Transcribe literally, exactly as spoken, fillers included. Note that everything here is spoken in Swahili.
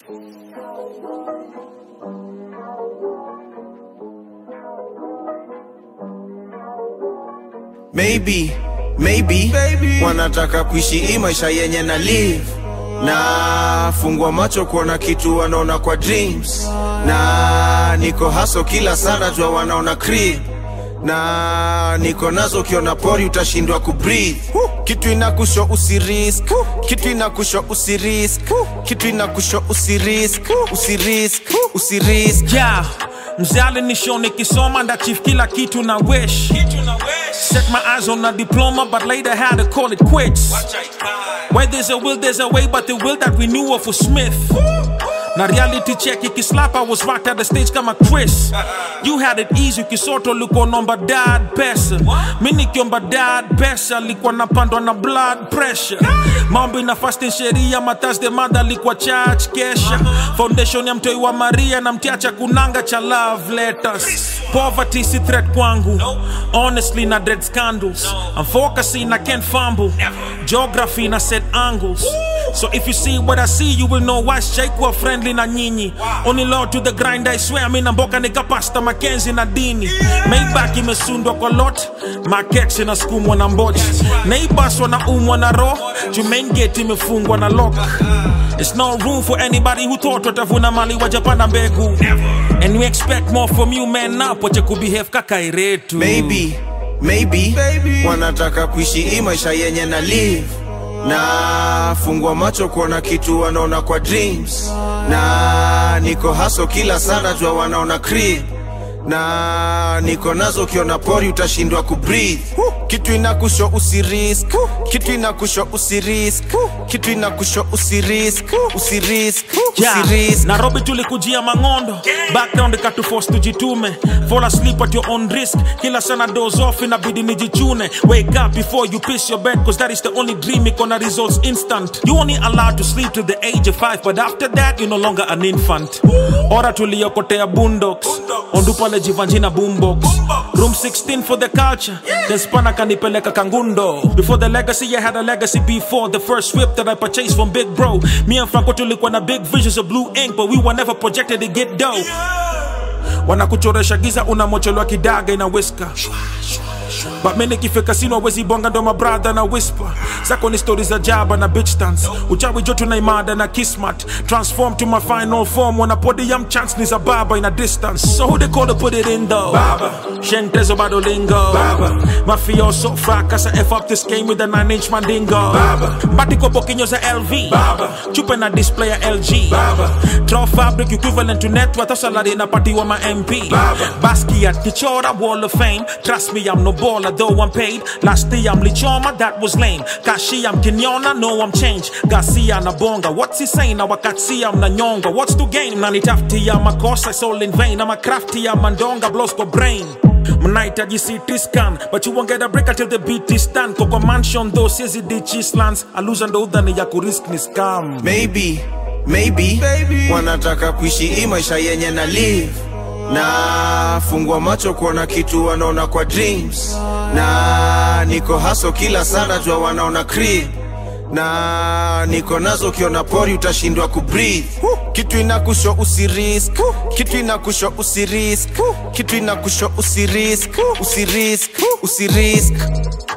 Maybe, maybe, maybe wanataka kuishi hii maisha yenye na live. Na fungua macho kuona kitu wanaona kwa dreams. Na niko hustle kila sana jua wanaona crib. Na niko nazo kiona pori utashindwa kubreathe. Kitu inakusho usirisk, kitu inakusho usirisk, kitu inakusho usirisk, usirisk, usirisk. Yeah, mzali nisho nikisoma ndachief kila kitu na wish. Set my eyes on a diploma but later had to call it quits. Where there's a will there's a way, but the will that we knew of was Smith. Na reality check ikislap, I was rocked at the stage kama Chris. You had it easy ukisoto luko nomba dad pesa. Mini kiomba dad pesa likuwa napandwa na blood pressure. Mambo ina fasting sheria matazde mada likuwa charge kesha. Foundation ya mtoi wa Maria na mtiacha kunanga cha love letters. Poverty si threat kwangu. Honestly na dread scandals. I'm focusing I can't fumble. Geography na set angles. So if you see what I see, you will know why Shake wa friendly na nyinyi. Only Lord to the grind, I swear. Mina mboka nika pasta Mackenzie na dini. Maybach imesundwa kwa lot. Markets ina skumwa na mbochi. Neighbors wana umwa na ro. Jumain gate imefungwa na lock. There's no room for anybody who thought watavuna mali wa Japanda mbegu. And we expect more from you man up. Wache kubehave kaka iretu. Maybe, maybe, maybe wanataka kuishi hii maisha yenye na live. Na fungua macho kuona kitu wanaona kwa dreams. Na niko hustle kila sana jua wanaona crib. Na niko nazo kiona pori utashindwa kubreathe. Kitu inakusho usirisk, kitu inakusho usirisk, kitu inakusho usirisk, usirisk, usirisk. Nairobi tulikujia mangondo. Background ikatu force tujitume. Fall asleep at your own risk. Kila sana doze off inabidi nijichune. Wake up before you piss your bed, cause that is the only dream ikona results instant. You only allowed to sleep to the age of five, but after that you're no longer an infant. Ora tuliokotea boondocks. Ondupale jivanjina boombox. Room sixteen for the culture. Then spana kanipeleka kangundo. Before the legacy I had a legacy before. The first whip that I purchased from Big Bro. Me and Franco tulikuwa na big visions of blue ink, but we were never projected to get dough. Wanakuchoresha giza unamochelwa kidaga ina whisker. But many kifika sino wezi bonga ndo my brother na whisper. Zako ni stories za jaba na bitch dance. Uchawi jotu na imada na kismat. Transform to my final form. When a podium chance ni za baba in a distance. So who they call to put it in though? Baba. Shentezo badolingo. Baba. Mafioso fracas I F up this game with a nine inch mandingo. Baba. Batiko bokinyo za L V. Baba. Chupe na display ya L G. Baba. Draw fabric equivalent to net worth. Salary na party wa ma M P. Baba. Basquiat Kichora Wall of Fame. Trust me I'm no baller though I'm paid. Last day I'm Lichoma, that was lame. Kashi I'm Kenyona, no I'm changed. Garcia na bonga, what's he saying? Now Wakatsi I'm na nyonga, what's to gain? Nani tafti I'm a course I sold in vain. I'm a crafty I'm mandonga, blows go brain. Mnaita G C T scan, but you won't get a break until the beat is stand. Koko mansion though says it ditches lands. Aluza ndo udhani ya kurisk ni scam. Maybe, maybe, maybe wanataka kuishi hii maisha yenye na live. Na fungua macho kuona kitu wanaona kwa dreams. Na niko hustle kila sana jua wanaona crib. Na niko nazo kiona pori utashindwa kubreathe. Kitu inakusho usirisk, kitu inakusho usirisk, kitu inakusho usirisk, usirisk, usirisk.